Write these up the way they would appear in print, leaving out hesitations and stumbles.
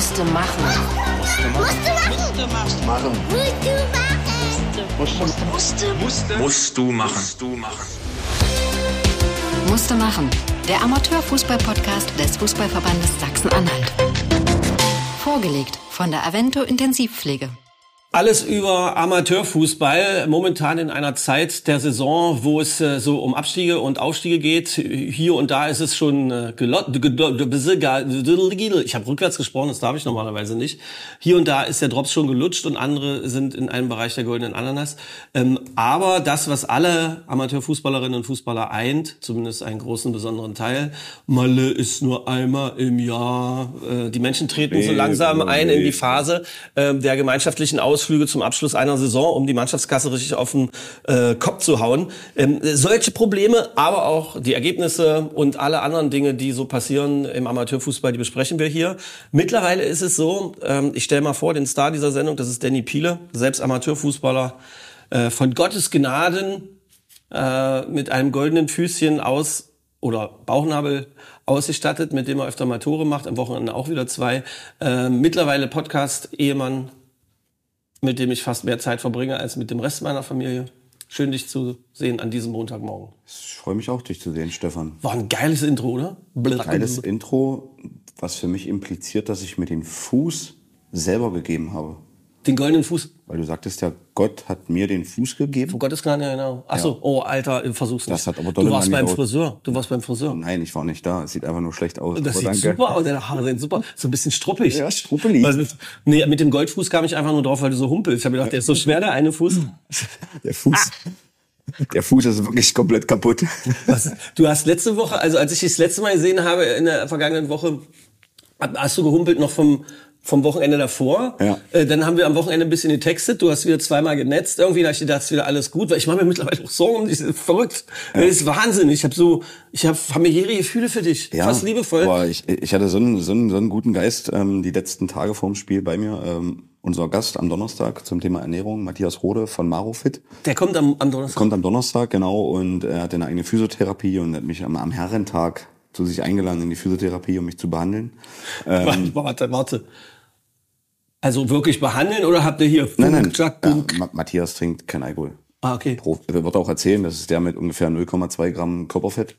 Musste machen. Musst du machen. Musste machen. Der Amateurfußball-Podcast des Fußballverbandes Sachsen-Anhalt. Vorgelegt von der Avento Intensivpflege. Alles über Amateurfußball, momentan in einer Zeit der Saison, wo es so um Abstiege und Aufstiege geht. Hier und da ist es schon ich habe rückwärts gesprochen, das darf ich normalerweise nicht. Hier und da ist der Drops schon gelutscht und andere sind in einem Bereich der goldenen Ananas. Aber das, was alle Amateurfußballerinnen und Fußballer eint, zumindest einen großen, besonderen Teil, Malle ist nur einmal im Jahr. Die Menschen treten so langsam ein in die Phase der gemeinschaftlichen Ausflüge zum Abschluss einer Saison, um die Mannschaftskasse richtig auf den Kopf zu hauen. Solche Probleme, aber auch die Ergebnisse und alle anderen Dinge, die so passieren im Amateurfußball, die besprechen wir hier. Mittlerweile ist es so, ich stelle mal vor, den Star dieser Sendung, das ist Danny Piele, selbst Amateurfußballer, von Gottes Gnaden mit einem goldenen Füßchen aus oder Bauchnabel ausgestattet, mit dem er öfter mal Tore macht, am Wochenende auch wieder 2. Mittlerweile Podcast-Ehemann, mit dem ich fast mehr Zeit verbringe als mit dem Rest meiner Familie. Schön, dich zu sehen an diesem Montagmorgen. Ich freue mich auch, dich zu sehen, Stefan. War ein geiles Intro, oder? Geiles Intro, was für mich impliziert, dass ich mir den Fuß selber gegeben habe. Den goldenen Fuß? Weil du sagtest ja, Gott hat mir den Fuß gegeben. Von Gottes Gnade, ja, genau. Ach so, ja. Oh, Alter, versuch's nicht. Das hat aber du warst beim Friseur. Du warst beim Friseur. Nein, ich war nicht da. Es sieht einfach nur schlecht aus. Das sieht danke. Super aus. Deine Haare sind super. So ein bisschen struppelig. Ja, struppelig. Also, nee, mit dem Goldfuß kam ich einfach nur drauf, weil du so humpelst. Ich habe gedacht, der ist so schwer, der eine Fuß. Der Fuß ist wirklich komplett kaputt. Was? Du hast letzte Woche, also als ich dich das letzte Mal gesehen habe, in der vergangenen Woche, hast du gehumpelt noch vom Wochenende davor. Ja. Dann haben wir am Wochenende ein bisschen getextet. Du hast wieder zweimal genetzt. Irgendwie dachte ich, da ist wieder alles gut. Weil ich mache mir mittlerweile auch Sorgen um dich. Das ist verrückt. Ja. Das ist Wahnsinn. Ich habe familiäre Gefühle für dich. Ja, fast liebevoll. Aber ich hatte so einen guten Geist die letzten Tage vorm Spiel bei mir. Unser Gast am Donnerstag zum Thema Ernährung, Matthias Rode von Marofit. Der kommt am Donnerstag? Kommt am Donnerstag, genau. Und er hat eine eigene Physiotherapie und hat mich am Herrentag zu sich eingeladen in die Physiotherapie, um mich zu behandeln. Warte. Also wirklich behandeln oder habt ihr hier Nein. Matthias trinkt kein Alkohol. Ah, okay. Er wird auch erzählen, das ist der mit ungefähr 0,2 Gramm Körperfett.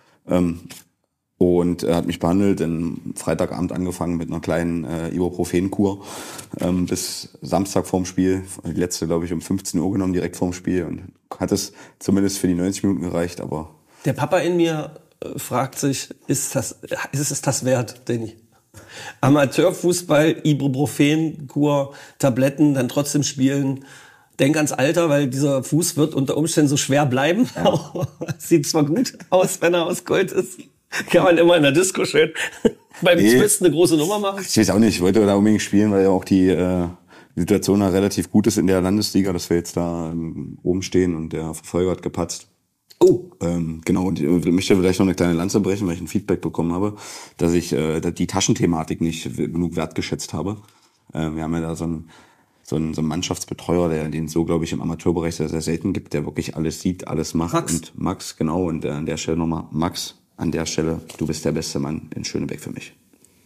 Und er hat mich behandelt, Freitagabend angefangen mit einer kleinen Ibuprofen-Kur bis Samstag vorm Spiel. Die letzte, glaube ich, um 15 Uhr genommen, direkt vorm Spiel. Und hat es zumindest für die 90 Minuten gereicht, aber... Der Papa in mir fragt sich, ist es das wert, Danny? Amateurfußball, Ibuprofen-Kur, Tabletten, dann trotzdem spielen. Denk ans Alter, weil dieser Fuß wird unter Umständen so schwer bleiben. Ja. Sieht zwar gut aus, wenn er aus Gold ist. Kann man immer in der Disco schön beim Twist eine große Nummer machen. Ich weiß auch nicht, ich wollte da unbedingt spielen, weil ja auch die Situation da relativ gut ist in der Landesliga, dass wir jetzt da oben stehen und der Verfolger hat gepatzt. Oh. Genau, und ich möchte vielleicht noch eine kleine Lanze brechen, weil ich ein Feedback bekommen habe, dass ich die Taschenthematik nicht genug wertgeschätzt habe. Wir haben ja da so einen Mannschaftsbetreuer, den so, glaube ich, im Amateurbereich sehr, sehr selten gibt, der wirklich alles sieht, alles macht. Max. Und Max, genau, und an der Stelle nochmal, Max, an der Stelle, du bist der beste Mann in Schönebeck für mich.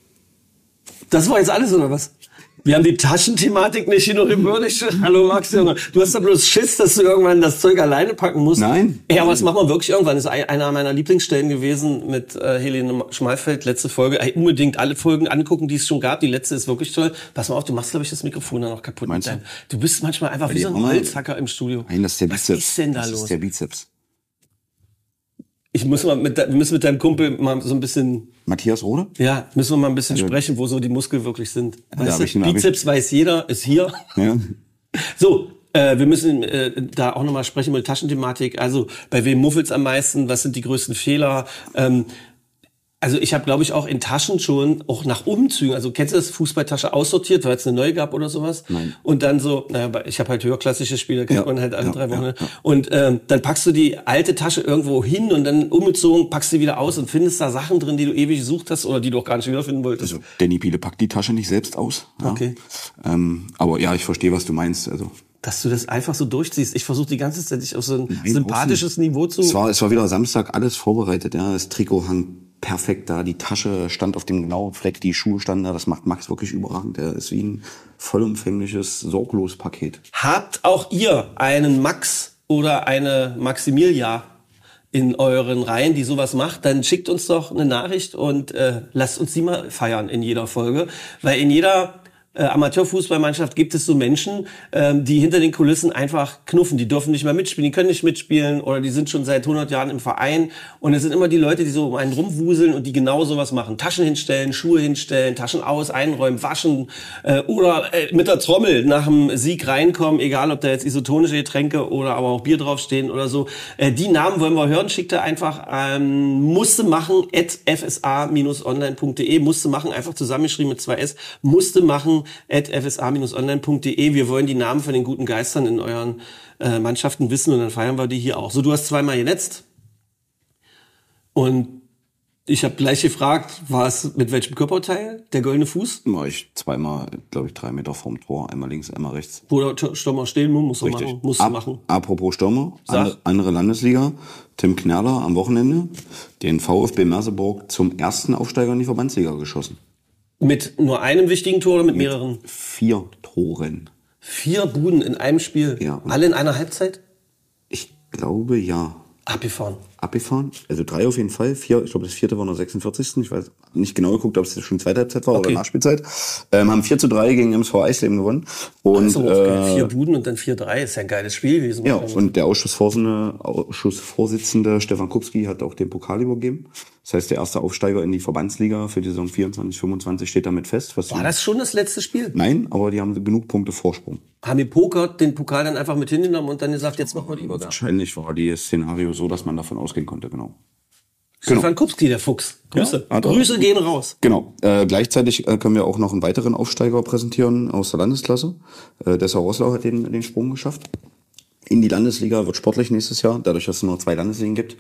Das war jetzt alles, oder was? Wir haben die Taschenthematik nicht hin und würdig. Hallo Max, Junge. Du hast da bloß Schiss, dass du irgendwann das Zeug alleine packen musst. Nein. Ja, aber das machen wir wirklich irgendwann. Das ist einer meiner Lieblingsstellen gewesen mit Helene Schmalfeld, letzte Folge. Unbedingt alle Folgen angucken, die es schon gab. Die letzte ist wirklich toll. Pass mal auf, du machst, glaube ich, das Mikrofon dann noch kaputt. Meinst du? Du bist manchmal einfach wie so ein Holzhacker im Studio. Nein, das ist der Bizeps. Was ist denn da los? Das ist der Bizeps. Wir müssen mit deinem Kumpel mal so ein bisschen... Matthias Rode? Ja, müssen wir mal ein bisschen sprechen, wo so die Muskeln wirklich sind. Ja, weißt du, Bizeps weiß jeder, ist hier. Ja. So, wir müssen da auch nochmal sprechen mit Taschenthematik. Also, bei wem muffelt's am meisten? Was sind die größten Fehler? Also ich habe, glaube ich, auch in Taschen schon, auch nach Umzügen, also kennst du das, Fußballtasche aussortiert, weil es eine neue gab oder sowas? Nein. Und dann so, ich habe halt höherklassische Spiele, kennt man halt alle 3 Wochen. Ja. Und dann packst du die alte Tasche irgendwo hin und dann umgezogen, packst sie wieder aus und findest da Sachen drin, die du ewig gesucht hast oder die du auch gar nicht wiederfinden wolltest. Also Danny Piele packt die Tasche nicht selbst aus. Ja. Okay. Aber ja, ich verstehe, was du meinst. Also dass du das einfach so durchziehst. Ich versuche die ganze Zeit, dich auf so ein sympathisches Niveau zu... Es war wieder Samstag, alles vorbereitet. Ja, das Trikot hang perfekt da. Die Tasche stand auf dem genauen Fleck, die Schuhe standen da. Das macht Max wirklich überragend. Der ist wie ein vollumfängliches Sorglos-Paket. Habt auch ihr einen Max oder eine Maximilia in euren Reihen, die sowas macht, dann schickt uns doch eine Nachricht und lasst uns die mal feiern in jeder Folge. Weil in jeder Amateurfußballmannschaft gibt es so Menschen, die hinter den Kulissen einfach knuffen. Die dürfen nicht mehr mitspielen, die können nicht mitspielen oder die sind schon seit 100 Jahren im Verein. Und es sind immer die Leute, die so um einen rumwuseln und die genau sowas machen. Taschen hinstellen, Schuhe hinstellen, Taschen aus, einräumen, waschen oder mit der Trommel nach dem Sieg reinkommen, egal ob da jetzt isotonische Getränke oder aber auch Bier draufstehen oder so. Die Namen wollen wir hören. Schickt da einfach musste machen @fsa-online.de. Musste machen, einfach zusammengeschrieben mit 2 S. Musste machen @fsa-online.de. Wir wollen die Namen von den guten Geistern in euren Mannschaften wissen und dann feiern wir die hier auch. So, du hast zweimal genetzt und ich habe gleich gefragt, war es mit welchem Körperteil? Der goldene Fuß? War ich zweimal, glaube ich, 3 Meter vorm Tor. Einmal links, einmal rechts. Wo der Stürmer stehen muss, musst du machen. Apropos Stürmer, andere Landesliga. Tim Knerler am Wochenende den VfB Merseburg zum ersten Aufsteiger in die Verbandsliga geschossen. Mit nur einem wichtigen Tor oder mit mehreren? 4 Toren. 4 Buden in einem Spiel? Ja. Alle in einer Halbzeit? Ich glaube, ja. Abgefahren. Also 3 auf jeden Fall. 4, ich glaube, das 4. war noch 46. Ich weiß nicht genau geguckt, ob es schon zweite Halbzeit war oder Nachspielzeit. Haben 4:3 gegen MSV Eisleben gewonnen. Und, 4 Buden und dann 4:3 ist ja ein geiles Spiel gewesen. Ja, und der Ausschussvorsitzende Stefan Kupski hat auch den Pokal übergeben. Das heißt, der erste Aufsteiger in die Verbandsliga für die Saison 24/25 steht damit fest. War das schon das letzte Spiel? Nein, aber die haben genug Punkte Vorsprung. Haben die den Pokal dann einfach mit hingenommen und dann gesagt, jetzt machen wir die Übergabe? Wahrscheinlich war das Szenario so, dass man davon ausgehen konnte, genau. Stefan Kupski, der Fuchs. Grüße. Ja, Grüße gehen raus. Genau. Gleichzeitig können wir auch noch einen weiteren Aufsteiger präsentieren aus der Landesklasse. Dessau Roßlau hat den Sprung geschafft. In die Landesliga wird sportlich nächstes Jahr, dadurch, dass es nur 2 Landesligen gibt.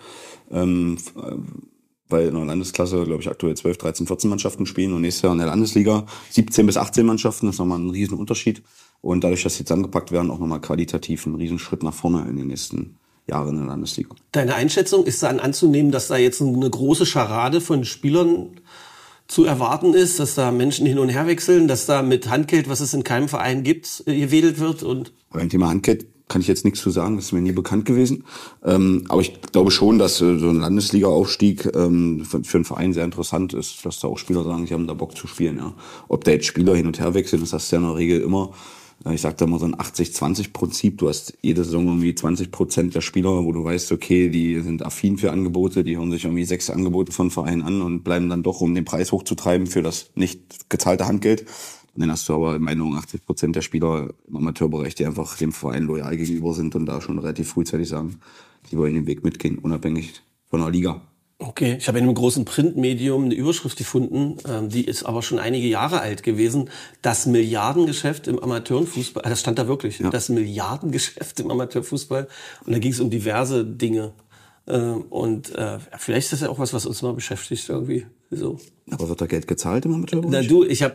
Weil in der Landesklasse, glaube ich, aktuell 12, 13, 14 Mannschaften spielen und nächstes Jahr in der Landesliga 17 bis 18 Mannschaften. Das ist nochmal ein riesen Unterschied. Und dadurch, dass sie zusammengepackt werden, auch nochmal qualitativ ein Riesenschritt nach vorne in den nächsten Jahren in der Landesliga. Deine Einschätzung, ist dann anzunehmen, dass da jetzt eine große Scharade von Spielern zu erwarten ist, dass da Menschen hin und her wechseln, dass da mit Handgeld, was es in keinem Verein gibt, gewedelt wird? Und beim Thema Handgeld kann ich jetzt nichts zu sagen, das ist mir nie bekannt gewesen. Aber ich glaube schon, dass so ein Landesliga-Aufstieg für einen Verein sehr interessant ist, dass da auch Spieler sagen, sie haben da Bock zu spielen. Ja. Ob da jetzt Spieler hin und her wechseln, ist das ja in der Regel immer. Ich sag da mal so ein 80-20-Prinzip. Du hast jede Saison irgendwie 20% der Spieler, wo du weißt, okay, die sind affin für Angebote, die hören sich irgendwie 6 Angebote von Vereinen an und bleiben dann doch, um den Preis hochzutreiben für das nicht gezahlte Handgeld. Und dann hast du aber in meiner Meinung 80% der Spieler im Amateurbereich, die einfach dem Verein loyal gegenüber sind und da schon relativ frühzeitig sagen, die wollen den Weg mitgehen, unabhängig von der Liga. Okay, ich habe in einem großen Printmedium eine Überschrift gefunden, die ist aber schon einige Jahre alt gewesen. Das Milliardengeschäft im Amateurfußball, das stand da wirklich, das Milliardengeschäft im Amateurfußball. Und da ging es um diverse Dinge. Vielleicht ist das ja auch was uns mal beschäftigt irgendwie. So. Aber wird da Geld gezahlt im Amateurbereich?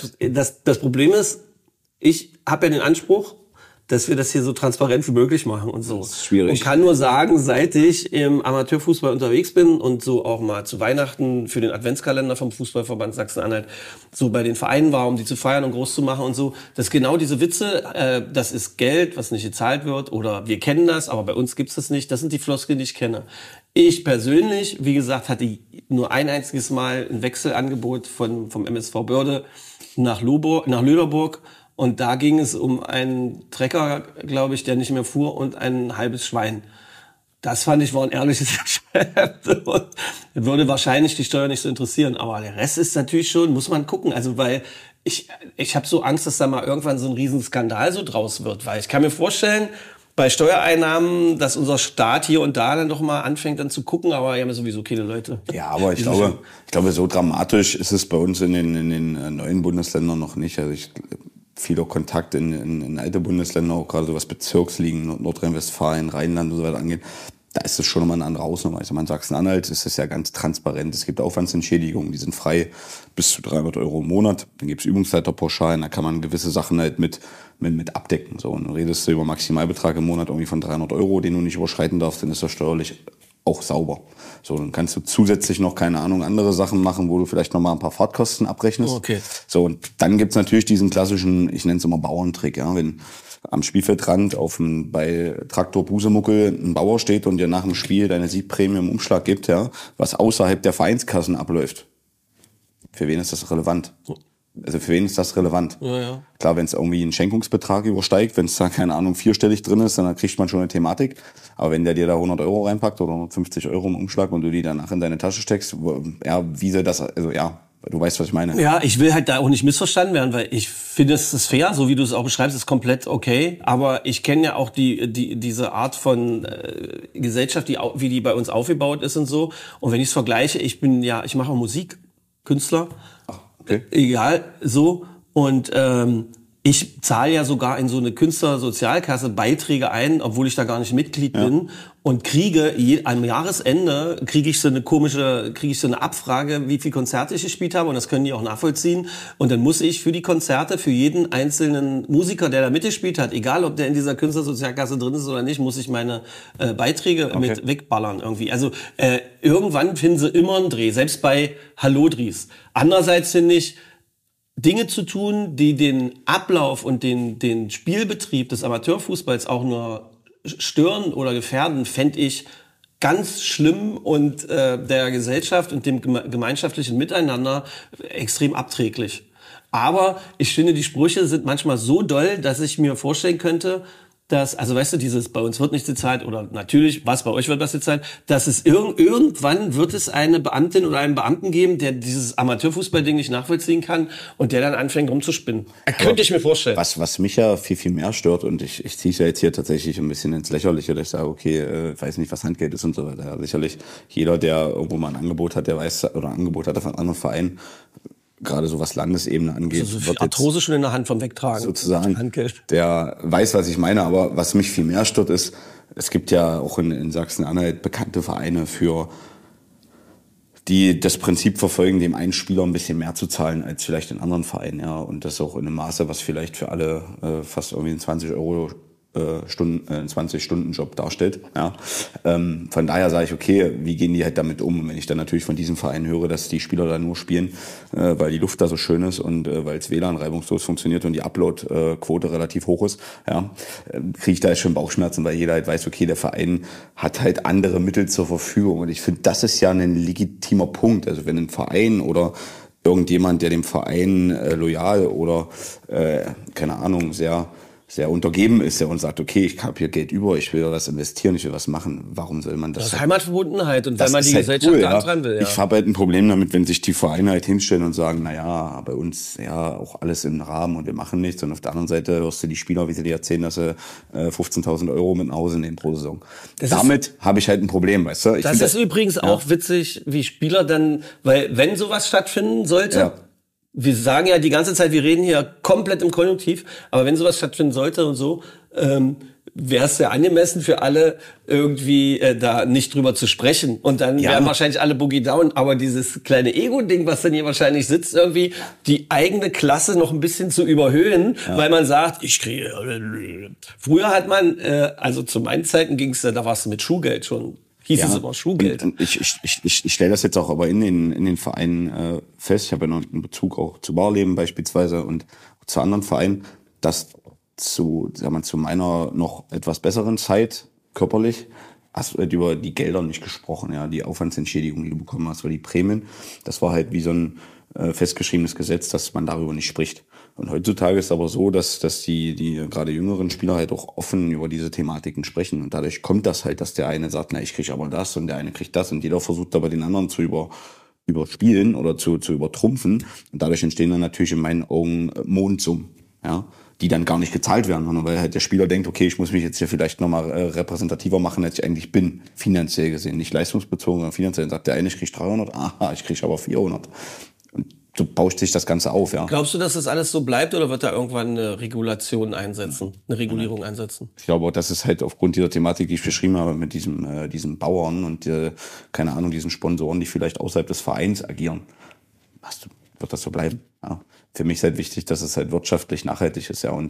Das Problem ist, ich habe ja den Anspruch, dass wir das hier so transparent wie möglich machen und so. Das ist schwierig. Und kann nur sagen, seit ich im Amateurfußball unterwegs bin und so auch mal zu Weihnachten für den Adventskalender vom Fußballverband Sachsen-Anhalt so bei den Vereinen war, um die zu feiern und groß zu machen und so, dass genau diese Witze, das ist Geld, was nicht gezahlt wird oder wir kennen das, aber bei uns gibt's das nicht, das sind die Floskeln, die ich kenne. Ich persönlich, wie gesagt, hatte nur ein einziges Mal ein Wechselangebot vom MSV Börde nach Lüderburg. Und da ging es um einen Trecker, glaube ich, der nicht mehr fuhr und ein halbes Schwein. Das fand ich war ein ehrliches Geschäft. Und würde wahrscheinlich die Steuer nicht so interessieren. Aber der Rest ist natürlich schon, muss man gucken. Also weil ich habe so Angst, dass da mal irgendwann so ein Riesenskandal so draus wird. Weil ich kann mir vorstellen, bei Steuereinnahmen, dass unser Staat hier und da dann doch mal anfängt dann zu gucken, aber wir haben ja sowieso keine Leute. Ja, aber ich glaube, so dramatisch ist es bei uns in den neuen Bundesländern noch nicht. Also viel auch Kontakt in alte Bundesländer, auch gerade so was Bezirksligen, Nordrhein-Westfalen, Rheinland und so weiter angeht. Da ist es schon nochmal eine andere Hausnummer. Also in Sachsen-Anhalt ist es ja ganz transparent. Es gibt Aufwandsentschädigungen, die sind frei bis zu 300 € im Monat. Dann gibt es Übungsleiterpauschalen, da kann man gewisse Sachen halt mit abdecken. So, und dann redest du über Maximalbetrag im Monat irgendwie von 300 €, den du nicht überschreiten darfst, dann ist das steuerlich auch sauber. So, dann kannst du zusätzlich noch, keine Ahnung, andere Sachen machen, wo du vielleicht noch mal ein paar Fahrtkosten abrechnest. Okay. So, und dann gibt's natürlich diesen klassischen, ich nenne es immer Bauerntrick, ja, wenn am Spielfeldrand bei Traktor Busemuckel ein Bauer steht und dir nach dem Spiel deine Siegprämie im Umschlag gibt, ja, was außerhalb der Vereinskassen abläuft. Für wen ist das relevant? Also für wen ist das relevant? Ja. Klar, wenn es irgendwie einen Schenkungsbetrag übersteigt, wenn es da, keine Ahnung, 4-stellig drin ist, dann kriegt man schon eine Thematik. Aber wenn der dir da 100 € reinpackt oder 150 € im Umschlag und du die danach in deine Tasche steckst, ja, wie soll das, also ja, du weißt, was ich meine. Ja, ich will halt da auch nicht missverstanden werden, weil ich finde, es ist fair, so wie du es auch beschreibst, ist komplett okay. Aber ich kenne ja auch diese Art von Gesellschaft, wie die bei uns aufgebaut ist und so. Und wenn ich es vergleiche, ich mache Musik, Künstler, Okay. egal, so. Und ich zahle ja sogar in so eine Künstlersozialkasse Beiträge ein, obwohl ich da gar nicht Mitglied bin. Und kriege am Jahresende kriege ich so eine Abfrage, wie viele Konzerte ich gespielt habe. Und das können die auch nachvollziehen. Und dann muss ich für die Konzerte, für jeden einzelnen Musiker, der da mitgespielt hat, egal ob der in dieser Künstlersozialkasse drin ist oder nicht, muss ich meine Beiträge mit wegballern irgendwie. Also irgendwann finden sie immer einen Dreh, selbst bei Hallodris. Andererseits finde ich, Dinge zu tun, die den Ablauf und den Spielbetrieb des Amateurfußballs auch nur stören oder gefährden, fände ich ganz schlimm und der Gesellschaft und dem gemeinschaftlichen Miteinander extrem abträglich. Aber ich finde, die Sprüche sind manchmal so doll, dass ich mir vorstellen könnte, dass, also weißt du, bei uns wird nichts gezahlt oder natürlich, was bei euch wird was gezahlt, dass es irgendwann wird es eine Beamtin oder einen Beamten geben, der dieses Amateurfußballding nicht nachvollziehen kann und der dann anfängt rumzuspinnen. Könnte ich mir vorstellen. Was mich ja viel, viel mehr stört, und ich ziehe es ja jetzt hier tatsächlich ein bisschen ins Lächerliche, dass ich sage, okay, weiß nicht, was Handgeld ist und so weiter. Ja, sicherlich jeder, der irgendwo mal ein Angebot hat, der weiß, oder ein Angebot hat von anderen Vereinen, gerade so was Landesebene angeht. Also so Arthrose schon in der Hand vom Wegtragen. Sozusagen. Handgeld. Der weiß, was ich meine, aber was mich viel mehr stört ist, es gibt ja auch in Sachsen-Anhalt bekannte Vereine die das Prinzip verfolgen, dem einen Spieler ein bisschen mehr zu zahlen als vielleicht in anderen Vereinen, ja. Und das auch in einem Maße, was vielleicht für alle fast irgendwie ein 20-Stunden-Job darstellt. Ja. Von daher sage ich, okay, wie gehen die halt damit um? Und wenn ich dann natürlich von diesem Verein höre, dass die Spieler da nur spielen, weil die Luft da so schön ist und weil es WLAN reibungslos funktioniert und die Upload-Quote relativ hoch ist, ja, kriege ich da schon Bauchschmerzen, weil jeder halt weiß, okay, der Verein hat halt andere Mittel zur Verfügung. Und ich finde, das ist ja ein legitimer Punkt. Also wenn ein Verein oder irgendjemand, der dem Verein loyal oder, keine Ahnung, sehr untergeben ist und sagt, okay, ich habe hier Geld über, ich will was investieren, ich will was machen. Warum soll man das? Das ist Heimatverbundenheit und wenn man die Gesellschaft cool, da dran will. Ja. Ich habe halt ein Problem damit, wenn sich die Vereine halt hinstellen und sagen, naja, bei uns ja auch alles im Rahmen und wir machen nichts. Und auf der anderen Seite hörst du die Spieler, wie sie dir erzählen, dass sie 15.000 € mit nach Hause nehmen pro Saison. Damit habe ich halt ein Problem, weißt du? Das ist übrigens auch witzig, wie Spieler dann, weil wenn sowas stattfinden sollte, wir sagen ja die ganze Zeit, wir reden hier komplett im Konjunktiv, aber wenn sowas stattfinden sollte und so, wäre es ja angemessen für alle, irgendwie da nicht drüber zu sprechen. Und dann wären wahrscheinlich alle Boogie down, aber dieses kleine Ego-Ding, was dann hier wahrscheinlich sitzt, irgendwie die eigene Klasse noch ein bisschen zu überhöhen, weil man sagt, ich kriege... Früher hat man, also zu meinen Zeiten ging's, da war's mit Schuhgeld schon. Hieß es immer Schuhgeld. Und ich stelle das jetzt auch aber in den Vereinen fest. Ich habe ja noch einen Bezug auch zu Barleben beispielsweise und zu anderen Vereinen, dass zu meiner noch etwas besseren Zeit körperlich hast du halt über die Gelder nicht gesprochen, ja, die Aufwandsentschädigung, die du bekommen hast, oder die Prämien. Das war halt wie so ein festgeschriebenes Gesetz, dass man darüber nicht spricht. Und heutzutage ist aber so, dass die gerade jüngeren Spieler halt auch offen über diese Thematiken sprechen. Und dadurch kommt das halt, dass der eine sagt, na, ich krieg aber das und der eine kriegt das. Und jeder versucht aber den anderen zu überspielen oder zu übertrumpfen. Und dadurch entstehen dann natürlich in meinen Augen Mondsummen, ja, die dann gar nicht gezahlt werden, sondern weil halt der Spieler denkt, okay, ich muss mich jetzt hier vielleicht nochmal repräsentativer machen, als ich eigentlich bin, finanziell gesehen. Nicht leistungsbezogen, sondern finanziell. Dann sagt der eine, ich krieg 300, aha, ich krieg aber 400. Und so bauscht sich das Ganze auf, ja. Glaubst du, dass das alles so bleibt oder wird da irgendwann eine Regulation einsetzen, eine Regulierung einsetzen? Ich glaube, das ist halt aufgrund dieser Thematik, die ich beschrieben habe, mit diesem Bauern und keine Ahnung, diesen Sponsoren, die vielleicht außerhalb des Vereins agieren. Wird das so bleiben? Ja. Für mich ist halt wichtig, dass es halt wirtschaftlich nachhaltig ist, ja. Und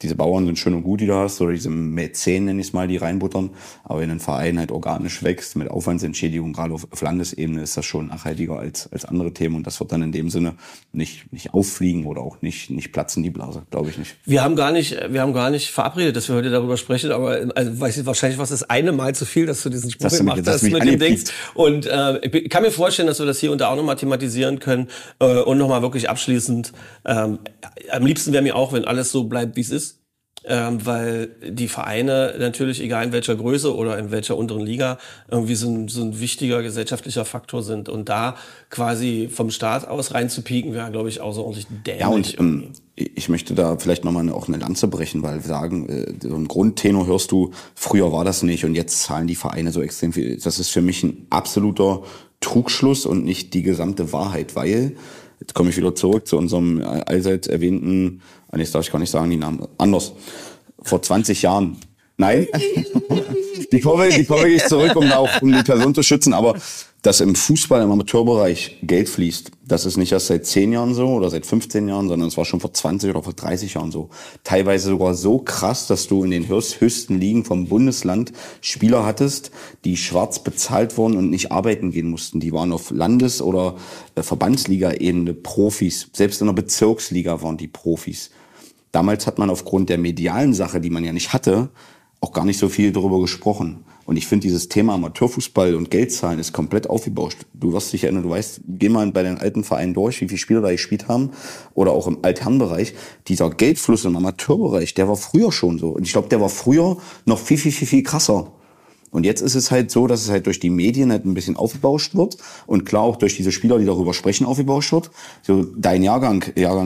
diese Bauern sind schön und gut, die du hast, oder diese Mäzen, nenne ich es mal, die reinbuttern. Aber wenn ein Verein halt organisch wächst, mit Aufwandsentschädigung, gerade auf Landesebene, ist das schon nachhaltiger als andere Themen. Und das wird dann in dem Sinne nicht auffliegen oder auch nicht platzen, die Blase, glaube ich nicht. Wir haben gar nicht verabredet, dass wir heute darüber sprechen, aber also, weiß ich, wahrscheinlich war es das eine Mal zu viel, dass du diesen Spruch gemacht hast mit dem Ding. Und ich kann mir vorstellen, dass wir das hier und da auch nochmal thematisieren können und nochmal wirklich abschließend. Am liebsten wäre mir auch, wenn alles so bleibt, wie es ist. Weil die Vereine natürlich, egal in welcher Größe oder in welcher unteren Liga, irgendwie so ein wichtiger gesellschaftlicher Faktor sind. Und da quasi vom Staat aus reinzupieken, wäre, glaube ich, außerordentlich dämlich. Ja, und ich möchte da vielleicht nochmal auch eine Lanze brechen, weil wir sagen, so im Grundtenor hörst du, früher war das nicht und jetzt zahlen die Vereine so extrem viel. Das ist für mich ein absoluter Trugschluss und nicht die gesamte Wahrheit, weil, jetzt komme ich wieder zurück zu unserem allseits erwähnten, jetzt darf ich gar nicht sagen, die Namen, anders, vor 20 Jahren, nein, die Kurve geht zurück, um die Person zu schützen, aber dass im Fußball, im Amateurbereich Geld fließt, das ist nicht erst seit 10 Jahren so oder seit 15 Jahren, sondern es war schon vor 20 oder vor 30 Jahren so. Teilweise sogar so krass, dass du in den höchsten Ligen vom Bundesland Spieler hattest, die schwarz bezahlt wurden und nicht arbeiten gehen mussten. Die waren auf Landes- oder Verbandsliga-Ebene Profis. Selbst in der Bezirksliga waren die Profis. Damals hat man aufgrund der medialen Sache, die man ja nicht hatte, auch gar nicht so viel darüber gesprochen. Und ich finde, dieses Thema Amateurfußball und Geldzahlen ist komplett aufgebauscht. Du wirst dich erinnern, du weißt, geh mal bei den alten Vereinen durch, wie viele Spieler da gespielt haben oder auch im Altherrenbereich. Dieser Geldfluss im Amateurbereich, der war früher schon so. Und ich glaube, der war früher noch viel, viel, viel, viel krasser. Und jetzt ist es halt so, dass es halt durch die Medien halt ein bisschen aufgebauscht wird und klar auch durch diese Spieler, die darüber sprechen, aufgebauscht wird. So dein Jahrgang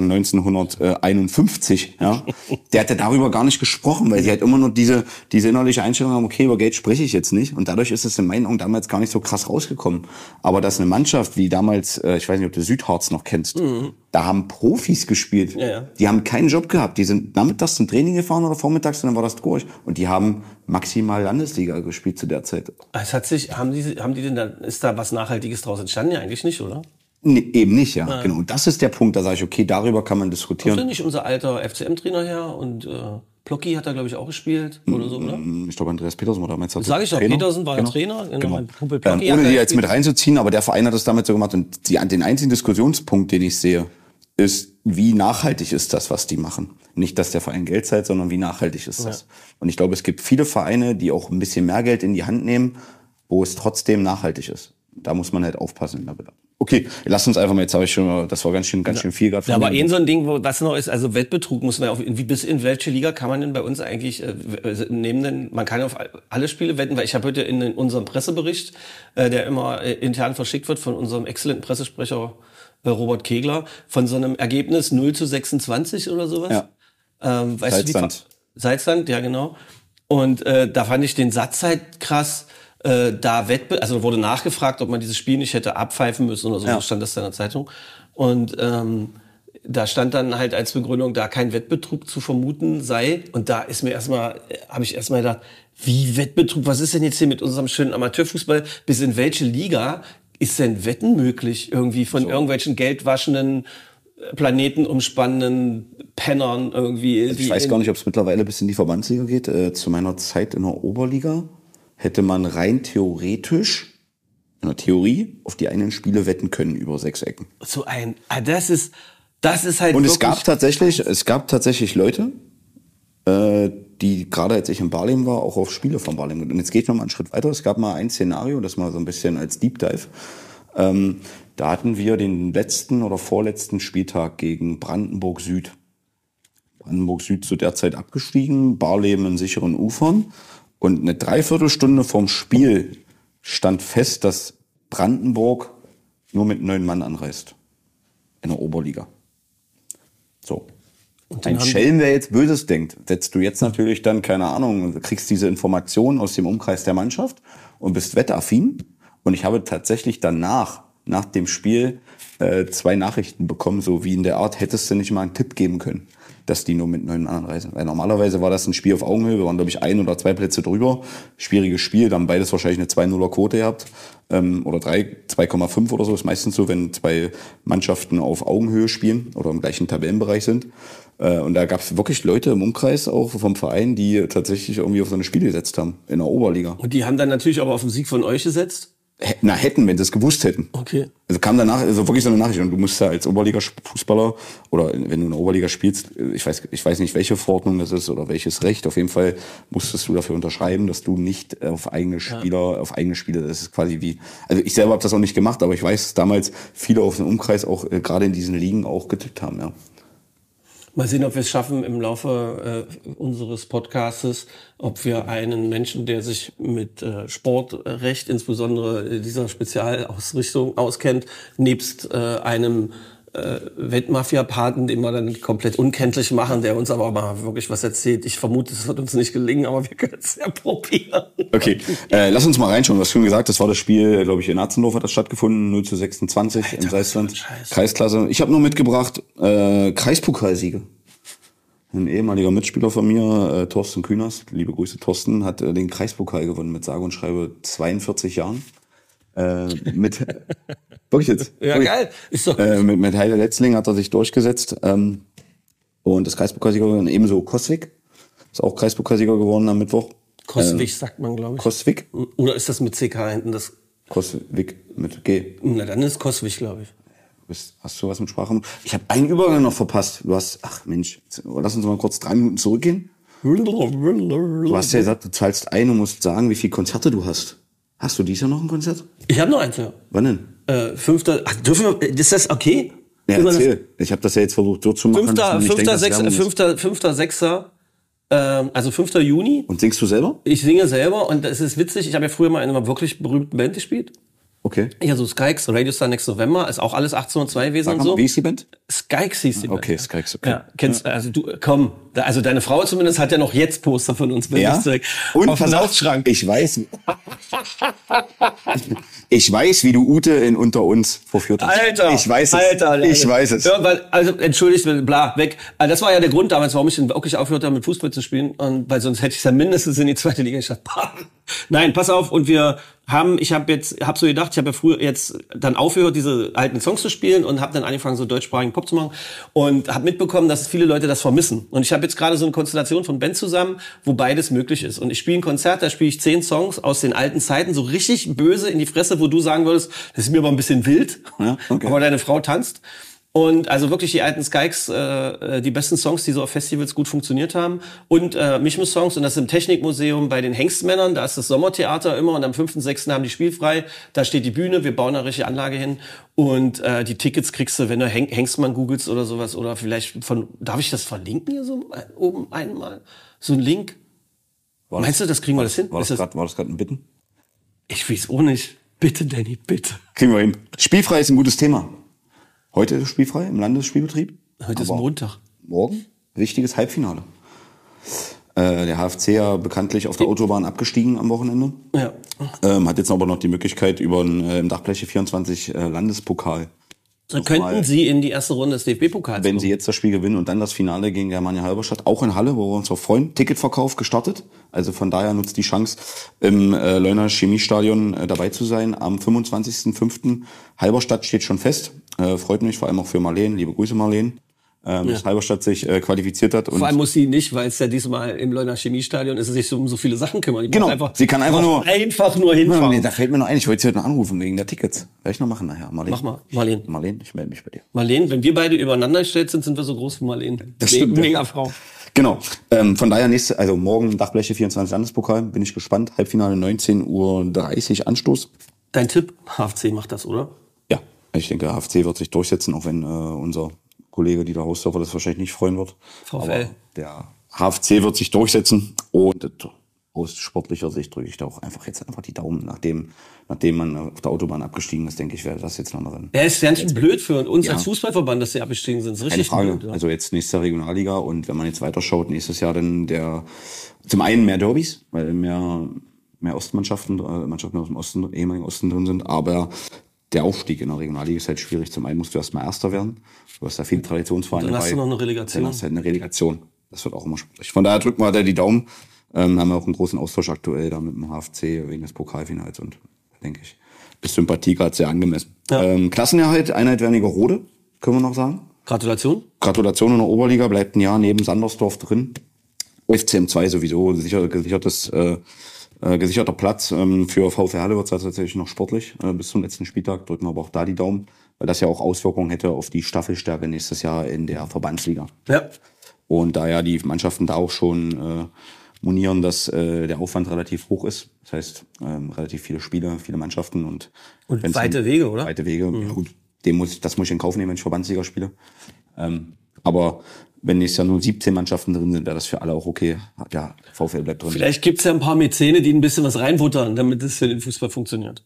1951, ja, der hatte darüber gar nicht gesprochen, weil sie halt immer nur diese innerliche Einstellung haben, okay, über Geld spreche ich jetzt nicht. Und dadurch ist es in meinen Augen damals gar nicht so krass rausgekommen. Aber dass eine Mannschaft wie damals, ich weiß nicht, ob du Südharz noch kennst, da haben Profis gespielt. Ja, ja. Die haben keinen Job gehabt. Die sind nachmittags zum Training gefahren oder vormittags und dann war das durch. Und die haben maximal Landesliga gespielt zu der Zeit. Es hat sich, haben die denn da, ist da was Nachhaltiges draus entstanden? Ja, eigentlich nicht, oder? Nee, eben nicht, ja. Genau. Und das ist der Punkt, da sage ich, okay, darüber kann man diskutieren. Kommt denn nicht unser alter FCM-Trainer her und Plocki hat da, glaube ich, auch gespielt oder so, oder? Ich glaube, Andreas Petersen war damals Sag ich doch, Trainer. Petersen war der Trainer. Genau. Mein Kumpel Plocki ohne die jetzt mit reinzuziehen, aber der Verein hat das damals so gemacht. Und den einzigen Diskussionspunkt, den ich sehe, ist, wie nachhaltig ist das, was die machen? Nicht, dass der Verein Geld zahlt, sondern wie nachhaltig ist das? Ja. Und ich glaube, es gibt viele Vereine, die auch ein bisschen mehr Geld in die Hand nehmen, wo es trotzdem nachhaltig ist. Da muss man halt aufpassen. Okay, lass uns einfach mal, jetzt habe ich schon, das war ganz schön viel gerade. Ja, aber so ein Ding, was noch ist, also Wettbetrug muss man bis in welche Liga kann man denn bei uns eigentlich nehmen denn, man kann auf alle Spiele wetten, weil ich habe heute in unserem Pressebericht, der immer intern verschickt wird von unserem exzellenten Pressesprecher Robert Kegler, von so einem Ergebnis 0:26 oder sowas. Ja. Weißt du, Salzland, ja genau. Und da fand ich den Satz halt krass. Also wurde nachgefragt, ob man dieses Spiel nicht hätte abpfeifen müssen oder so, ja. Stand das da in der Zeitung. Und da stand dann halt als Begründung, da kein Wettbetrug zu vermuten sei. Und da ist mir habe ich erstmal gedacht, wie Wettbetrug, was ist denn jetzt hier mit unserem schönen Amateurfußball? Bis in welche Liga ist denn Wetten möglich? Irgendwie von irgendwelchen geldwaschenden, planetenumspannenden Pennern irgendwie. Also ich weiß gar nicht, ob es mittlerweile bis in die Verbandsliga geht. Zu meiner Zeit in der Oberliga hätte man rein theoretisch, in der Theorie, auf die einen Spiele wetten können über 6 Ecken. Das ist halt. Und es gab tatsächlich Leute, die gerade als ich in Barleben war, auch auf Spiele von Barleben. Und jetzt gehe ich noch mal einen Schritt weiter. Es gab mal ein Szenario, das mal so ein bisschen als Deep Dive. Da hatten wir den letzten oder vorletzten Spieltag gegen Brandenburg Süd. Brandenburg Süd zu der Zeit abgestiegen, Barleben in sicheren Ufern. Und eine Dreiviertelstunde vorm Spiel stand fest, dass Brandenburg nur mit 9 Mann anreist. In der Oberliga. So. Ein Schelm, wer jetzt Böses denkt, setzt du jetzt natürlich dann, keine Ahnung, kriegst diese Informationen aus dem Umkreis der Mannschaft und bist wettaffin. Und ich habe tatsächlich nach dem Spiel 2 Nachrichten bekommen, so wie in der Art, hättest du nicht mal einen Tipp geben können. dass die nur mit 9 anderen reisen. Weil normalerweise war das ein Spiel auf Augenhöhe. Wir waren, glaube ich, 1 oder 2 Plätze drüber. Schwieriges Spiel. Da haben beides wahrscheinlich eine 2-0er Quote gehabt. Oder 2,5 oder so. Ist meistens so, wenn 2 Mannschaften auf Augenhöhe spielen oder im gleichen Tabellenbereich sind. Und da gab es wirklich Leute im Umkreis auch vom Verein, die tatsächlich irgendwie auf so eine Spiele gesetzt haben in der Oberliga. Und die haben dann natürlich aber auf den Sieg von euch gesetzt? Hätten, wenn sie es gewusst hätten. Okay. Also kam danach, also wirklich so eine Nachricht. Und du musst ja als Oberliga-Fußballer oder wenn du in der Oberliga spielst, ich weiß nicht, welche Verordnung das ist oder welches Recht, auf jeden Fall musstest du dafür unterschreiben, dass du nicht auf eigene Spieler, das ist quasi wie, also ich selber habe das auch nicht gemacht, aber ich weiß, dass damals viele auf dem Umkreis auch gerade in diesen Ligen auch getippt haben, ja. Mal sehen, ob wir es schaffen im Laufe unseres Podcastes, ob wir einen Menschen, der sich mit Sportrecht, insbesondere dieser Spezialausrichtung auskennt, nebst einem Wettmafia-Paten, den wir dann komplett unkenntlich machen, der uns aber mal wirklich was erzählt. Ich vermute, es wird uns nicht gelingen, aber wir können es ja probieren. Okay, lass uns mal reinschauen. Du hast schon gesagt, das war das Spiel, glaube ich, in Atzendorf hat das stattgefunden, 0:26 Alter, im Seisland. Kreisklasse. Ich habe nur mitgebracht, Kreispokalsiege. Ein ehemaliger Mitspieler von mir, Thorsten Kühners, liebe Grüße Thorsten, hat den Kreispokal gewonnen mit sage und schreibe 42 Jahren. Mit wirklich jetzt. Ja, wirklich. Geil. Ist doch mit Heide Letzling hat er sich durchgesetzt. Und das Kreispokalsieger geworden, ebenso Koswig. Ist auch Kreispokalsieger geworden am Mittwoch. Koswig sagt man, glaube ich. Koswig? Oder ist das mit CK hinten? Das Koswig mit G. Na, dann ist Koswig, glaube ich. Hast du was mit Sprache? Ich habe einen Übergang noch verpasst. Ach Mensch, lass uns mal kurz 3 Minuten zurückgehen. Du hast ja gesagt, du zahlst ein und musst sagen, wie viele Konzerte du hast. Hast du dieses Jahr noch ein Konzert? Ich habe noch eins, ja. Wann denn? 5. Ach, dürfen wir, ist das okay? Ja, erzähl. Ich habe das ja jetzt versucht so zu machen. 5. 6. Also 5. Juni. Und singst du selber? Ich singe selber und es ist witzig. Ich habe ja früher mal in einer wirklich berühmten Band gespielt. Okay. Ja, so Skykes, Radio Star Next November, ist auch alles 1802 gewesen und so. Wie ist die Band? Skykes hieß die Band. Okay, Skykes, okay. Ja, kennst, also du, komm, also deine Frau zumindest hat ja noch jetzt Poster von uns. Ja? Und auf dem Nachtschrank. Ich weiß, wie du Ute in Unter uns verführt hast. Alter, ich weiß es. Alter. Ich weiß es. Ja, weil, also entschuldigt, bla, weg. Also das war ja der Grund damals, warum ich dann wirklich aufgehört habe, mit Fußball zu spielen. Und weil sonst hätte ich es ja mindestens in die 2. Liga geschafft. Nein, pass auf. Und ich habe so gedacht, ich habe ja früher jetzt dann aufgehört, diese alten Songs zu spielen und habe dann angefangen, so deutschsprachigen Pop zu machen und habe mitbekommen, dass viele Leute das vermissen. Und ich habe jetzt gerade so eine Konstellation von Bands zusammen, wo beides möglich ist. Und ich spiele ein Konzert, da spiele ich 10 Songs aus den alten Zeiten, so richtig böse in die Fresse, wo du sagen würdest, das ist mir aber ein bisschen wild, ja, okay. Aber deine Frau tanzt. Und also wirklich die alten Skykes, die besten Songs, die so auf Festivals gut funktioniert haben. Und Mischmus-Songs, und das ist im Technikmuseum bei den Hengstmännern, da ist das Sommertheater immer und am 5.6. haben die spielfrei. Da steht die Bühne, wir bauen eine richtige Anlage hin. Und die Tickets kriegst du, wenn du Hengstmann googelst oder sowas. Oder vielleicht darf ich das verlinken hier so oben einmal? So ein Link? Meinst du, das kriegen wir das hin? War das gerade ein Bitten? Ich weiß auch nicht. Bitte, Danny, bitte. Kriegen wir hin. Spielfrei ist ein gutes Thema. Heute ist es spielfrei im Landesspielbetrieb. Heute ist Montag. Morgen wichtiges Halbfinale. Der HFC ja bekanntlich auf der Autobahn abgestiegen am Wochenende. Ja. Hat jetzt aber noch die Möglichkeit über im Dachbleche 24 Landespokal. Dann könnten Sie in die erste Runde des DFB-Pokals Wenn Sie jetzt das Spiel gewinnen und dann das Finale gegen Germania Halberstadt, auch in Halle, wo wir uns auch freuen. Ticketverkauf gestartet. Also von daher nutzt die Chance, im Leuner Chemiestadion dabei zu sein. Am 25.05. Halberstadt steht schon fest. Freut mich, vor allem auch für Marleen. Liebe Grüße, Marleen. Dass Halberstadt sich qualifiziert hat. Und vor allem muss sie nicht, weil es ja diesmal im Leuner Chemiestadion ist, sich um so viele Sachen kümmern. Die genau, sie kann einfach nur hinfahren. Nee, da fällt mir noch ein, ich wollte sie heute noch anrufen wegen der Tickets. Werde ich noch machen nachher. Marleen. Mach mal, Marleen. Marleen, ich melde mich bei dir. Marleen, wenn wir beide übereinander gestellt sind, sind wir so groß wie Marleen. Das stimmt. Mega Frau. Genau. Von daher also morgen Dachbleche 24 Landespokal. Bin ich gespannt. Halbfinale 19:30 Uhr Anstoß. Dein Tipp? HFC macht das, oder? Ja, ich denke, HFC wird sich durchsetzen, auch wenn unser Kollege, die der Hausdorfer, das wahrscheinlich nicht freuen wird. VfL. Aber der HFC wird sich durchsetzen und aus sportlicher Sicht drücke ich da auch einfach die Daumen, nachdem man auf der Autobahn abgestiegen ist, denke ich, wäre das jetzt noch mal. Ja, ist ganz schön blöd für uns als Fußballverband, dass sie abgestiegen sind. Das ist richtig Keine Frage. blöd, ja. Also jetzt nächste Regionalliga und wenn man jetzt weiterschaut, nächstes Jahr dann zum einen mehr Derbys, weil mehr Ostmannschaften, Mannschaften aus dem Osten, ehemaligen Osten drin sind, aber der Aufstieg in der Regionalliga ist halt schwierig. Zum einen musst du erstmal Erster werden. Du hast da viele Traditionsvereine. Dann hast du noch eine Relegation. Dann hast du halt eine Relegation. Das wird auch immer schwierig. Von daher drücken wir da die Daumen. Haben wir auch einen großen Austausch aktuell da mit dem HFC wegen des Pokalfinals und denke ich, ist Sympathie gerade sehr angemessen. Ja. Klassenerhalt, Einheit Wernigerode, können wir noch sagen. Gratulation. Gratulation in der Oberliga, bleibt ein Jahr neben Sandersdorf drin. FCM2 sowieso, gesicherter Platz. Für VfR Halle wird es tatsächlich noch sportlich bis zum letzten Spieltag. Drücken wir aber auch da die Daumen, weil das ja auch Auswirkungen hätte auf die Staffelstärke nächstes Jahr in der Verbandsliga. Ja. Und da ja die Mannschaften da auch schon monieren, dass der Aufwand relativ hoch ist. Das heißt, relativ viele Spiele, viele Mannschaften und weite Wege, oder? Weite Wege, ja gut. Das muss ich in Kauf nehmen, wenn ich Verbandsliga spiele. Aber wenn nächstes Jahr nur 17 Mannschaften drin sind, wäre das für alle auch okay. Ja, VfL bleibt drin. Vielleicht gibt's ja ein paar Mäzene, die ein bisschen was reinbuttern, damit es für den Fußball funktioniert.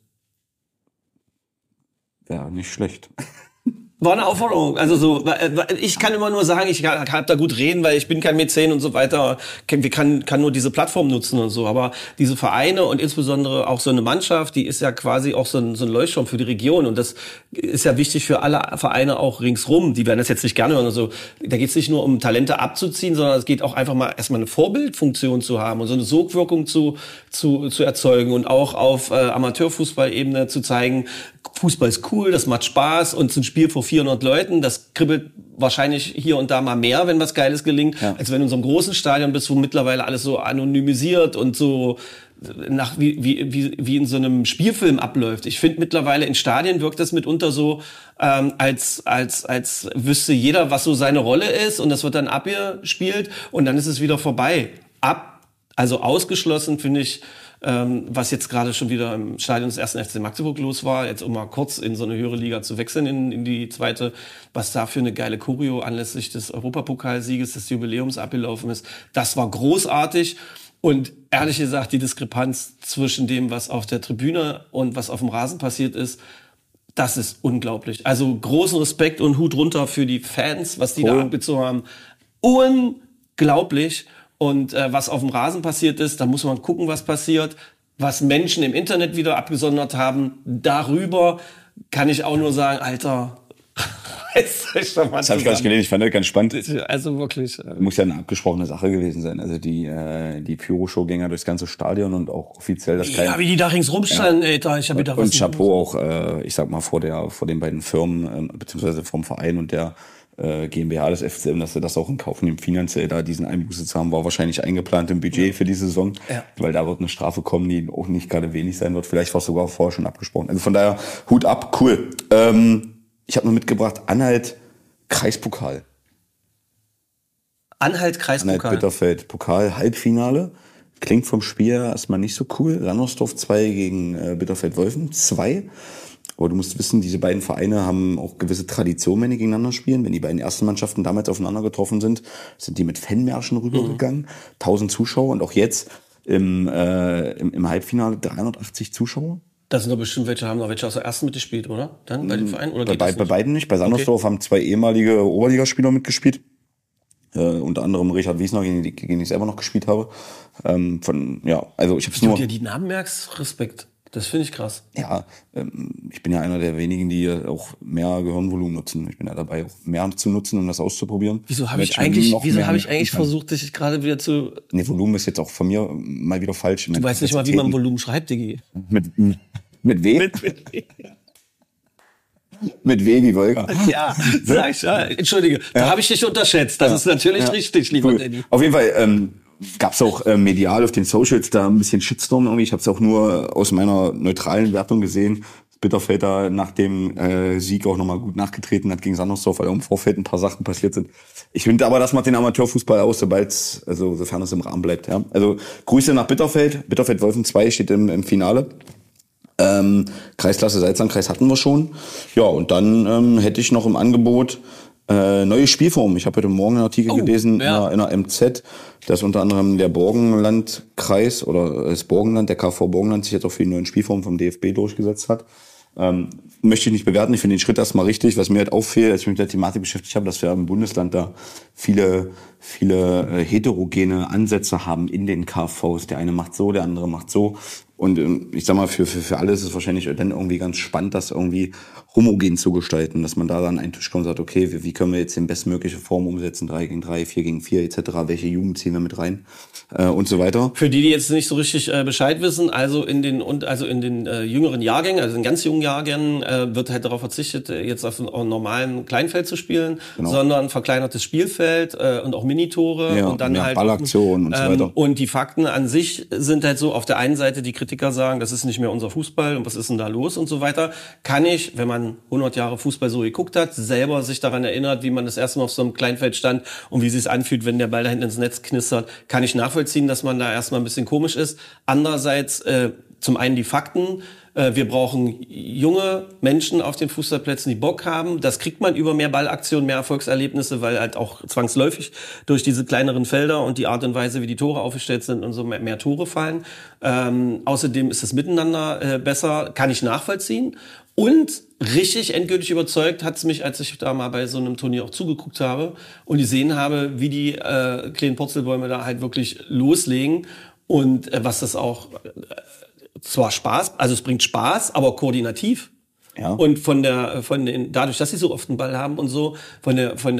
Wäre nicht schlecht. War eine Aufforderung. Also so, ich kann immer nur sagen, ich kann da gut reden, weil ich bin kein Mäzen und so weiter. Kann nur diese Plattform nutzen und so. Aber diese Vereine und insbesondere auch so eine Mannschaft, die ist ja quasi auch so ein Leuchtturm für die Region. Und das ist ja wichtig für alle Vereine auch ringsrum. Die werden das jetzt nicht gerne hören. Also da geht es nicht nur um Talente abzuziehen, sondern es geht auch einfach mal erstmal eine Vorbildfunktion zu haben und so eine Sogwirkung zu erzeugen und auch auf Amateurfußball-Ebene zu zeigen, Fußball ist cool, das macht Spaß und es ist ein Spiel vor 400 Leuten, das kribbelt wahrscheinlich hier und da mal mehr, wenn was Geiles gelingt, als wenn du in so einem großen Stadion bist, wo mittlerweile alles so anonymisiert und so wie in so einem Spielfilm abläuft. Ich finde mittlerweile in Stadien wirkt das mitunter so, als wüsste jeder, was so seine Rolle ist und das wird dann abgespielt und dann ist es wieder vorbei. Also ausgeschlossen finde ich, was jetzt gerade schon wieder im Stadion des 1. FC Magdeburg los war, jetzt um mal kurz in so eine höhere Liga zu wechseln, in die zweite, was da für eine geile Choreo anlässlich des Europapokalsieges, des Jubiläums abgelaufen ist, das war großartig. Und ehrlich gesagt, die Diskrepanz zwischen dem, was auf der Tribüne und was auf dem Rasen passiert ist, das ist unglaublich. Also großen Respekt und Hut runter für die Fans, was die da abgezogen haben. Unglaublich. Und was auf dem Rasen passiert ist, da muss man gucken, was passiert. Was Menschen im Internet wieder abgesondert haben, darüber kann ich auch nur sagen, Alter, das habe ich gar nicht gelesen, ich fand das ganz spannend. Also wirklich. Muss ja eine abgesprochene Sache gewesen sein. Also die Pyro-Showgänger durchs ganze Stadion und auch offiziell das Ja, wie die da ringsrum standen, Alter, ich habe gedacht, was. Und Chapeau auch, ich sag mal, vor den beiden Firmen, beziehungsweise vom Verein und der GmbH des FCM, dass sie das auch in Kauf nehmen, finanziell da diesen Einbuße zu haben, war wahrscheinlich eingeplant im Budget für die Saison, weil da wird eine Strafe kommen, die auch nicht gerade wenig sein wird. Vielleicht war es sogar vorher schon abgesprochen. Also von daher, Hut ab, cool. Ich habe noch mitgebracht, Anhalt Kreispokal. Anhalt Bitterfeld Pokal, Halbfinale. Klingt vom Spiel erstmal nicht so cool. Sandersdorf 2 gegen Bitterfeld-Wolfen 2. Aber du musst wissen, diese beiden Vereine haben auch gewisse Traditionen, wenn die gegeneinander spielen. Wenn die beiden ersten Mannschaften damals aufeinander getroffen sind die mit Fanmärschen rübergegangen. 1000 Zuschauer und auch jetzt im Halbfinale 380 Zuschauer. Das sind doch bestimmt haben noch welche aus der ersten mitgespielt, oder? Dann bei den Vereinen? Oder bei beiden nicht. Bei Sandersdorf haben 2 ehemalige Oberligaspieler mitgespielt. Unter anderem Richard Wiesner, gegen den ich selber noch gespielt habe. Also ich hab's nur. Wenn du dir die Namen merkst, Respekt. Das finde ich krass. Ja, ich bin ja einer der wenigen, die auch mehr Gehirnvolumen nutzen. Ich bin ja dabei, auch mehr zu nutzen, um das auszuprobieren. Wieso habe ich eigentlich versucht, dich gerade wieder zu... Nee, Volumen ist jetzt auch von mir mal wieder falsch. Du weißt nicht mal, wie man Volumen schreibt, Digi. Mit W? Mit W. Mit W wie Wolga. Ja, sag ich ja. Entschuldige, da habe ich dich unterschätzt. Das ist natürlich richtig, lieber Danny. Auf jeden Fall gab's auch medial auf den Socials da ein bisschen Shitstorm irgendwie. Ich habe es auch nur aus meiner neutralen Wertung gesehen. Bitterfeld da nach dem Sieg auch nochmal gut nachgetreten hat gegen Sandersdorf, weil im Vorfeld ein paar Sachen passiert sind. Ich finde aber, das macht den Amateurfußball aus, sofern es im Rahmen bleibt. Ja. Also Grüße nach Bitterfeld. Bitterfeld-Wolfen 2 steht im Finale. Kreisklasse Salzlandkreis hatten wir schon. Ja, und dann hätte ich noch im Angebot neue Spielform. Ich habe heute Morgen einen Artikel gelesen in der MZ, dass unter anderem der Borgenlandkreis oder das Borgenland, der KV Borgenland sich jetzt auch für die neuen Spielformen vom DFB durchgesetzt hat. Möchte ich nicht bewerten. Ich finde den Schritt erstmal richtig. Was mir halt auffällt, als ich mich mit der Thematik beschäftigt habe, dass wir im Bundesland da viele heterogene Ansätze haben in den KVs. Der eine macht so, der andere macht so. Und ich sag mal, für alle ist es wahrscheinlich dann irgendwie ganz spannend, das irgendwie homogen zu gestalten, dass man da dann an einen Tisch kommt und sagt, okay, wie können wir jetzt die bestmögliche Form umsetzen, 3 gegen 3, 4 gegen 4 etc., welche Jugend ziehen wir mit rein und so weiter. Für die jetzt nicht so richtig Bescheid wissen, also in den jüngeren Jahrgängen, also in ganz jungen Jahrgängen, wird halt darauf verzichtet, jetzt auf einem normalen Kleinfeld zu spielen, sondern verkleinertes Spielfeld und auch Minitore und dann halt Ballaktionen und so weiter. Und die Fakten an sich sind halt so, auf der einen Seite die Kritiker sagen, das ist nicht mehr unser Fußball und was ist denn da los und so weiter. Kann ich, wenn man 100 Jahre Fußball so geguckt hat, selber sich daran erinnert, wie man das erste Mal auf so einem Kleinfeld stand und wie es sich anfühlt, wenn der Ball da hinten ins Netz knistert, kann ich nachvollziehen, dass man da erstmal ein bisschen komisch ist. Andererseits zum einen die Fakten. Wir brauchen junge Menschen auf den Fußballplätzen, die Bock haben. Das kriegt man über mehr Ballaktionen, mehr Erfolgserlebnisse, weil halt auch zwangsläufig durch diese kleineren Felder und die Art und Weise, wie die Tore aufgestellt sind und so mehr Tore fallen. Außerdem ist das Miteinander besser, kann ich nachvollziehen. Und richtig endgültig überzeugt hat es mich, als ich da mal bei so einem Turnier auch zugeguckt habe und gesehen habe, wie die kleinen Purzelbäume da halt wirklich loslegen und was das auch zwar Spaß, also es bringt Spaß, aber koordinativ. Ja. Und dadurch, dass sie so oft einen Ball haben und so, von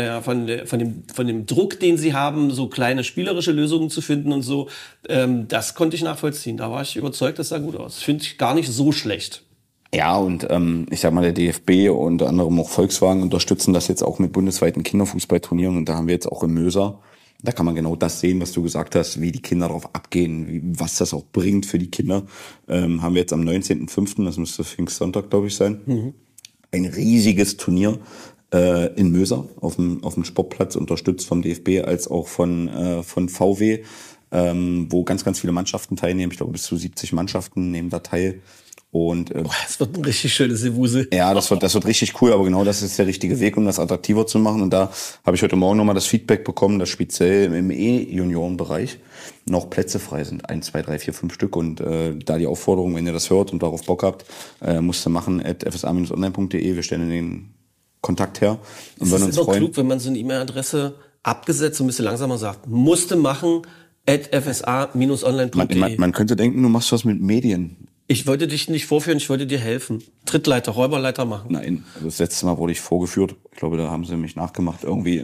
dem Druck, den sie haben, so kleine spielerische Lösungen zu finden und so, das konnte ich nachvollziehen. Da war ich überzeugt, das sah gut aus. Finde ich gar nicht so schlecht. Ja, und ich sag mal, der DFB und unter anderem auch Volkswagen unterstützen das jetzt auch mit bundesweiten Kinderfußballturnieren. Und da haben wir jetzt auch in Möser, da kann man genau das sehen, was du gesagt hast, wie die Kinder darauf abgehen, was das auch bringt für die Kinder. Haben wir jetzt am 19.05., das müsste Pfingstsonntag, glaube ich, sein, ein riesiges Turnier in Möser auf dem Sportplatz, unterstützt vom DFB als auch von VW, wo ganz, ganz viele Mannschaften teilnehmen. Ich glaube, bis zu 70 Mannschaften nehmen da teil. Und das wird ein richtig schönes Sevuse. Ja, das wird richtig cool, aber genau das ist der richtige Weg, um das attraktiver zu machen. Und da habe ich heute Morgen nochmal das Feedback bekommen, dass speziell im E-Junioren-Bereich noch Plätze frei sind. 1, 2, 3, 4, 5 Stück. Und da die Aufforderung, wenn ihr das hört und darauf Bock habt, musst du machen @fsa-online.de. Wir stellen den Kontakt her und würden uns freuen. Es ist klug, wenn man so eine E-Mail-Adresse abgesetzt, so ein bisschen langsamer sagt. Musste machen @fsa-online.de. Man könnte denken, du machst was mit Medien. Ich wollte dich nicht vorführen, ich wollte dir helfen. Trittleiter, Räuberleiter machen. Nein, also das letzte Mal wurde ich vorgeführt. Ich glaube, da haben sie mich nachgemacht, irgendwie in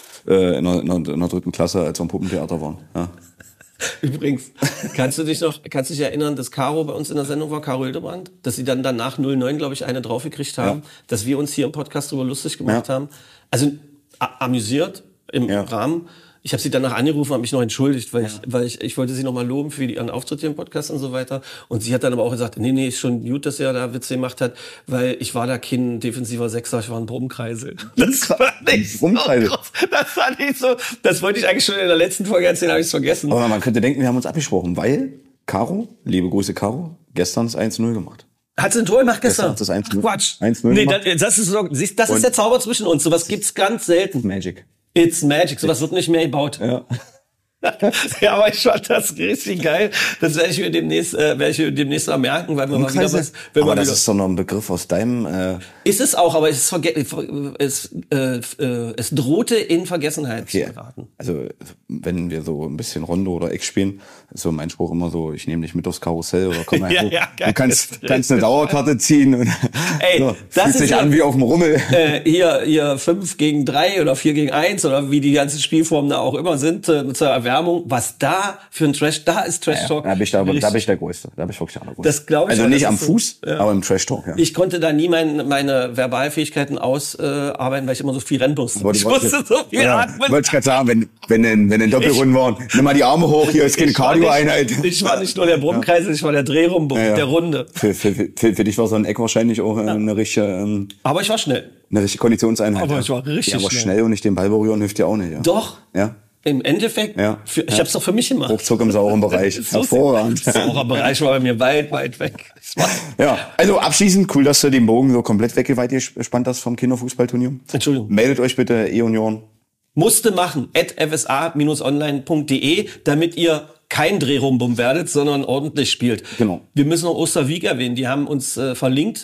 der 3. Klasse, als wir im Puppentheater waren. Ja. Übrigens, kannst du dich erinnern, dass Caro bei uns in der Sendung war, Caro Hildebrand, dass sie dann danach 09, glaube ich, eine draufgekriegt haben, dass wir uns hier im Podcast drüber lustig gemacht haben. Also amüsiert im Rahmen. Ich habe sie danach angerufen, habe mich noch entschuldigt, weil ich wollte sie noch mal loben für ihren Auftritt hier im Podcast und so weiter. Und sie hat dann aber auch gesagt, nee, ist schon gut, dass er da Witze gemacht hat, weil ich war da kein defensiver Sechser, ich war ein Brummkreisel. Das war nicht so krass. Das war nicht so. Das wollte ich eigentlich schon in der letzten Folge erzählen, habe ich es vergessen. Aber man könnte denken, wir haben uns abgesprochen, weil Caro, liebe Grüße Caro, gestern das 1-0 gemacht. Hat sie ein Tor gemacht gestern? Das 1-0. Quatsch. 1-0 nee, das ist der Zauber zwischen uns. Sowas gibt's ganz selten. Magic. It's magic. Sowas wird nicht mehr gebaut. Ja. Ja, aber ich fand das richtig geil. Das werde ich mir demnächst mal merken, weil wir mal wieder was. Aber das ist doch noch ein Begriff aus deinem. Ist es auch, aber es drohte in Vergessenheit zu geraten. Also wenn wir so ein bisschen Rondo oder Eck spielen, ist so mein Spruch immer so: Ich nehme dich mit aufs Karussell oder komm mal her. Du kannst eine Dauerkarte ziehen und ey, das fühlt sich an wie auf dem Rummel. Hier 5 gegen 3 oder 4 gegen 1 oder wie die ganzen Spielformen da auch immer sind zur Erwärmung, was da für ein Trash, da ist Trash Talk. Da bin ich der Größte. Da bin ich wirklich der Größte. Das glaube ich. Also nicht am Fuß, aber im Trash Talk. Ja. Ich konnte da nie meine Verbalfähigkeiten ausarbeiten, weil ich immer so viel rennen musste. Ich musste so viel atmen. Wollte ich gerade sagen, wenn in Doppelrunden waren, nimm mal die Arme hoch, hier ist keine Cardio-Einheit. Ich war nicht nur der Brummkreisel, ich war der Drehrumbum, der Runde. Für dich war so ein Eck wahrscheinlich auch eine richtige. Aber ich war schnell. Eine richtige Konditionseinheit. Aber ich war richtig schnell. Aber schnell und nicht den Ball berühren hilft dir auch nicht. Ja. Doch. Ja. Im Endeffekt, ich habe es doch für mich gemacht. Ruckzuck im sauren Bereich. Hervorragend. Der saure Bereich war bei mir weit weg. Ja, also abschließend, cool, dass du den Bogen so komplett weggespannt hast vom Kinderfußballturnier. Entschuldigung. Meldet euch bitte, E-Union. Musste machen, @fsa-online.de, damit ihr kein Drehrumbum werdet, sondern ordentlich spielt. Genau. Wir müssen noch Osterwieck erwähnen, die haben uns verlinkt.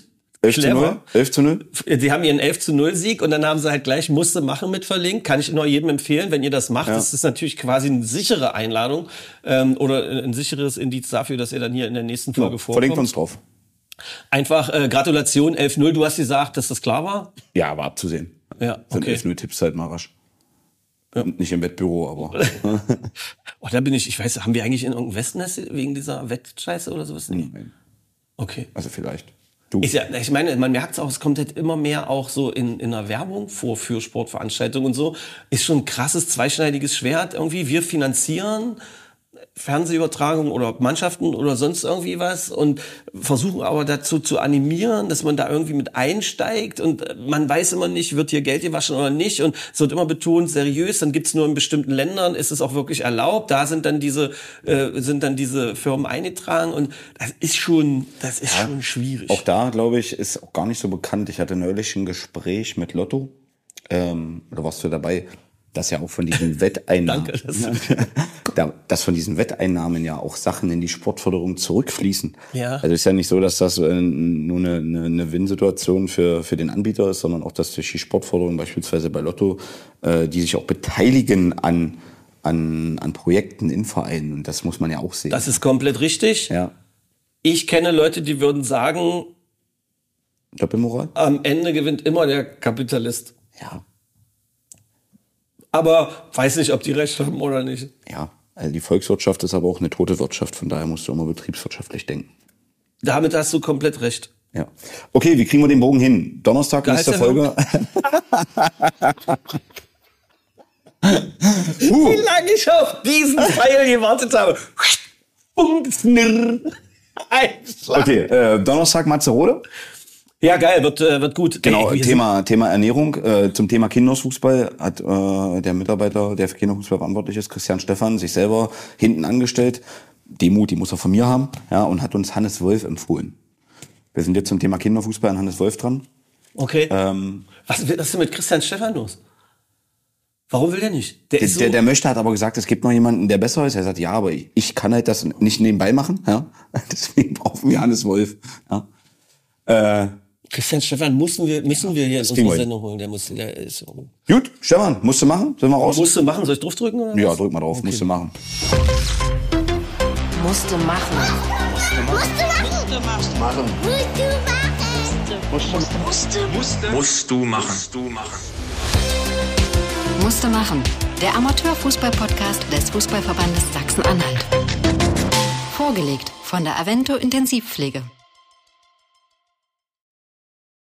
clever. 11:0? Sie haben ihren 11:0 Sieg und dann haben sie halt gleich Musste machen mit verlinkt. Kann ich nur jedem empfehlen, wenn ihr das macht. Ja. Das ist natürlich quasi eine sichere Einladung oder ein sicheres Indiz dafür, dass ihr dann hier in der nächsten Folge vorkommt. Verlinkt uns drauf. Einfach Gratulation 11:0. Du hast gesagt, dass das klar war? Ja, aber abzusehen. Ja, So ein okay. 11:0 halt mal rasch. Ja. Nicht im Wettbüro, aber. Oh, da bin ich weiß, haben wir eigentlich in irgendeinem Westnest wegen dieser Wettscheiße oder sowas? Nein. Okay. Also vielleicht. Du. Ich meine, man merkt es auch, es kommt halt immer mehr auch so in der Werbung vor für Sportveranstaltungen und so. Ist schon ein krasses, zweischneidiges Schwert irgendwie. Wir finanzieren Fernsehübertragungen oder Mannschaften oder sonst irgendwie was und versuchen aber dazu zu animieren, dass man da irgendwie mit einsteigt und man weiß immer nicht, wird hier Geld gewaschen oder nicht und es wird immer betont, seriös, dann gibt's nur in bestimmten Ländern, ist es auch wirklich erlaubt, da sind dann diese Firmen eingetragen und das ist schon schwierig. Auch da, glaube ich, ist auch gar nicht so bekannt. Ich hatte neulich ein Gespräch mit Lotto, oder warst du dabei, dass ja auch von diesen Wetteinnahmen, dass von diesen Wetteinnahmen ja auch Sachen in die Sportförderung zurückfließen. Ja. Also ist ja nicht so, dass das nur eine Win-Situation für den Anbieter ist, sondern auch, dass durch die Sportförderung beispielsweise bei Lotto, die sich auch beteiligen an Projekten in Vereinen. Und das muss man ja auch sehen. Das ist komplett richtig. Ja. Ich kenne Leute, die würden sagen, Doppelmoral? am Ende gewinnt immer der Kapitalist. Ja. Aber weiß nicht, ob die recht haben oder nicht. Ja. Also die Volkswirtschaft ist aber auch eine tote Wirtschaft. Von daher musst du immer betriebswirtschaftlich denken. Damit hast du komplett recht. Ja. Okay, wie kriegen wir den Bogen hin? Donnerstag, nächste Folge. Wie lange ich auf diesen Pfeil gewartet habe. Okay, Donnerstag Matzerode. Ja, geil, wird gut. Genau, Ey, Thema Ernährung. Zum Thema Kinderfußball hat der Mitarbeiter, der für Kinderfußball verantwortlich ist, Christian Stephan, sich selber hinten angestellt. Demut, die muss er von mir haben, ja, und hat uns Hannes Wolf empfohlen. Wir sind jetzt zum Thema Kinderfußball an Hannes Wolf dran. Okay. Was ist denn mit Christian Stephan los? Warum will der nicht? Der möchte, hat aber gesagt, es gibt noch jemanden, der besser ist. Er sagt, ja, aber ich kann halt das nicht nebenbei machen. Ja? Deswegen brauchen wir Hannes Wolf. Ja? Christian Stephan müssen wir hier in unsere Sendung holen. Der ist Gut, Stefan, musst du machen? Sollen wir raus? Musst du machen? Soll ich draufdrücken? Oder Ja, was? drück mal drauf. Okay. Musst du machen. Musste machen. Musste machen. Der Amateurfußball-Podcast des Fußballverbandes Sachsen-Anhalt. Vorgelegt von der Avento Intensivpflege.